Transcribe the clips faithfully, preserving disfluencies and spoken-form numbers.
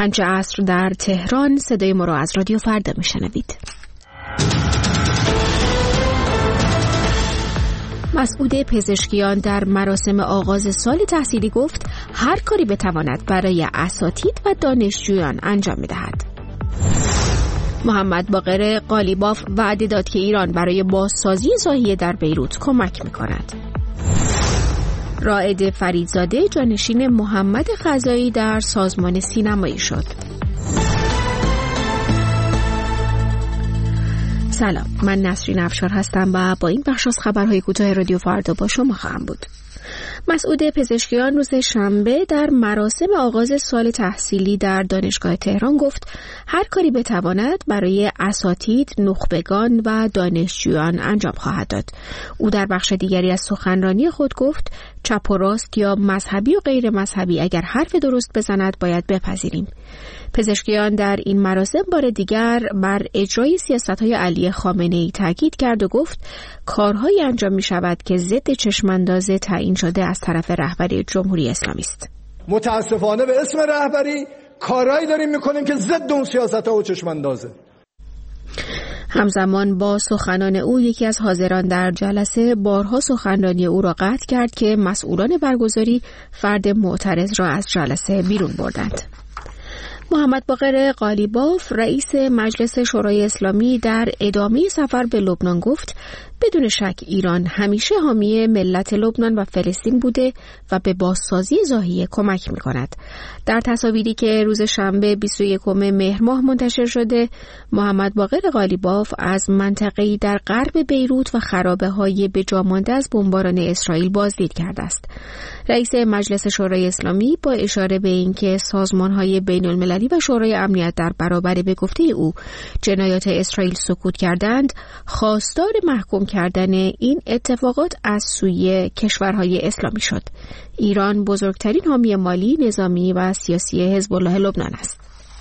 پنج عصر در تهران. صدای ما را از رادیو فردا میشنوید. مسعود پزشکیان در مراسم آغاز سال تحصیلی گفت هر کاری بتواند برای اساتید و دانشجویان انجام می‌دهد. محمد باقر قالیباف وعده داد که ایران برای بازسازی زاهیه در بیروت کمک می‌کند. رائد فریدزاده جانشین محمد خزایی در سازمان سینمایی شد. سلام، من نسرین افشار هستم و با این بخش از خبرهای کوتاه رادیو فردا با شما خواهم بود. مسعود پزشکیان روز شنبه در مراسم آغاز سال تحصیلی در دانشگاه تهران گفت هر کاری بتواند برای اساتید، نخبگان و دانشجویان انجام خواهد داد. او در بخش دیگری از سخنرانی خود گفت چپ و راست یا مذهبی و غیر مذهبی اگر حرف درست بزند باید بپذیریم. پزشکیان در این مراسم بار دیگر بر اجرای سیاست‌های علی خامنه‌ای تاکید کرد و گفت کارهایی انجام می‌شود که ضد چشم‌انداز تعیین شده از طرف رهبری جمهوری اسلامی است. متاسفانه به اسم رهبری کارهایی داریم می‌کنیم که ضد اون سیاست‌ها و چشم‌اندازه. همزمان با سخنان او یکی از حاضران در جلسه بارها سخنرانی او را قطع کرد که مسئولان برگزاری فرد معترض را از جلسه بیرون بردند. محمد باقر قالیباف رئیس مجلس شورای اسلامی در ادامه سفر به لبنان گفت بدون شک ایران همیشه حامی ملت لبنان و فلسطین بوده و به بازسازی زاهیه کمک می‌کند. در تصاویری که روز شنبه بیست و یکم مهر ماه منتشر شده، محمد باقر قالیباف از منطقه‌ای در غرب بیروت و خرابه‌های به جا مانده از بمباران اسرائیل بازدید کرده است. رئیس مجلس شورای اسلامی با اشاره به اینکه سازمان‌های بین‌المللی و شورای امنیت در برابر به گفته او جنایات اسرائیل سکوت کردند، خواستار محکوم کردن این اتفاقات از سوی کشورهای اسلامی شد. ایران بزرگترین حامی مالی، نظامی و سیاسی حزب الله لبنان است.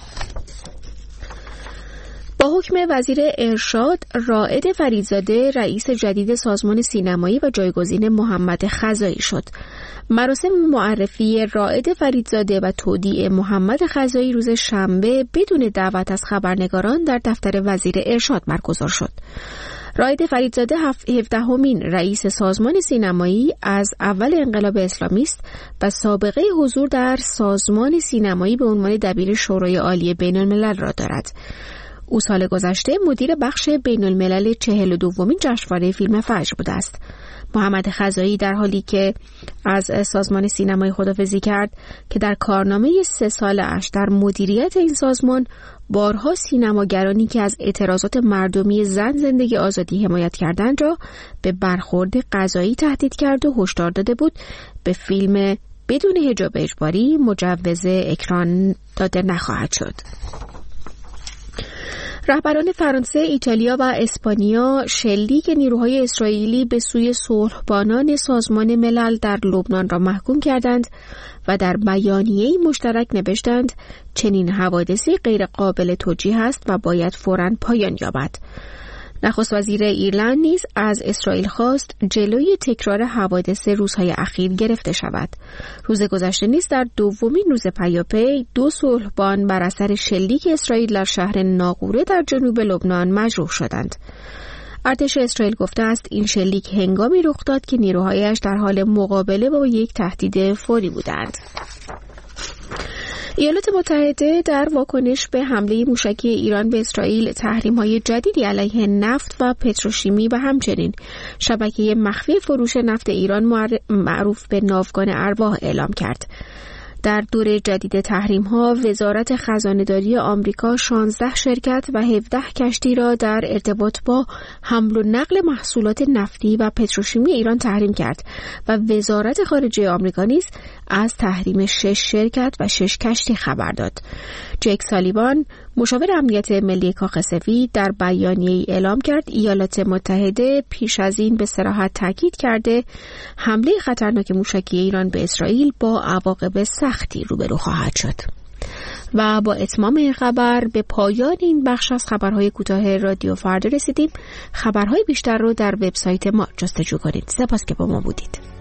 با حکم وزیر ارشاد رائد فریدزاده رئیس جدید سازمان سینمایی و جایگزین محمد خزایی شد. مراسم معرفی رائد فریدزاده و تودیع محمد خزایی روز شنبه بدون دعوت از خبرنگاران در دفتر وزیر ارشاد برگزار شد. رائد فریدزاده هفدهمین رئیس سازمان سینمایی از اول انقلاب اسلامی است و سابقه حضور در سازمان سینمایی به عنوان دبیر شورای عالی بین‌الملل را دارد. او سال گذشته مدیر بخش بین‌الملل چهل و دومین جشنواره فیلم فجر بوده است. محمد خزایی در حالی که از سازمان سینمایی خداحافظی کرد که در کارنامه سه ساله اش در مدیریت این سازمان بارها سینماگرانی که از اعتراضات مردمی زن زندگی آزادی حمایت کردند را به برخورد قضایی تهدید کرد و هشدار داده بود به فیلم بدون حجاب اجباری مجوز اکران داده نخواهد شد. رهبران فرانسه، ایتالیا و اسپانیا شلیک نیروهای اسرائیلی به سوی صلحبانان سازمان ملل در لبنان را محکوم کردند و در بیانیه‌ای مشترک نوشتند چنین حوادثی غیر قابل توجیه است و باید فوراً پایان یابد. نخست وزیر ایرلند نیز از اسرائیل خواست جلوی تکرار حوادث روزهای اخیر گرفته شود. روز گذشته نیز در دومین روز پیاپی دو صلحبان بر اثر شلیک اسرائیل در شهر ناقوره در جنوب لبنان مجروح شدند. ارتش اسرائیل گفته است این شلیک هنگامی رخ داد که نیروهایش در حال مقابله با یک تهدید فوری بودند. ایالات متحده در واکنش به حمله موشکی ایران به اسرائیل تحریم‌های جدیدی علیه نفت و پتروشیمی و همچنین شبکه مخفی فروش نفت ایران معروف به ناوگان ارواح اعلام کرد. در دوره جدید تحریم‌ها وزارت خزانه‌داری آمریکا شانزده شرکت و هفده کشتی را در ارتباط با حمل و نقل محصولات نفتی و پتروشیمی ایران تحریم کرد و وزارت خارجه آمریکا نیز از تحریم شش شرکت و شش کشتی خبر داد. جک سالیوان مشاور امنیت ملی کاخ سفید در بیانیه‌ای اعلام کرد ایالات متحده پیش از این به صراحت تاکید کرده حمله خطرناک موشکی ایران به اسرائیل با عواقب سختی روبرو خواهد شد. و با اتمام این خبر به پایان این بخش از خبرهای کوتاه رادیو فردا رسیدیم. خبرهای بیشتر رو در وبسایت ما جستجو کنید. سپاس که با ما بودید.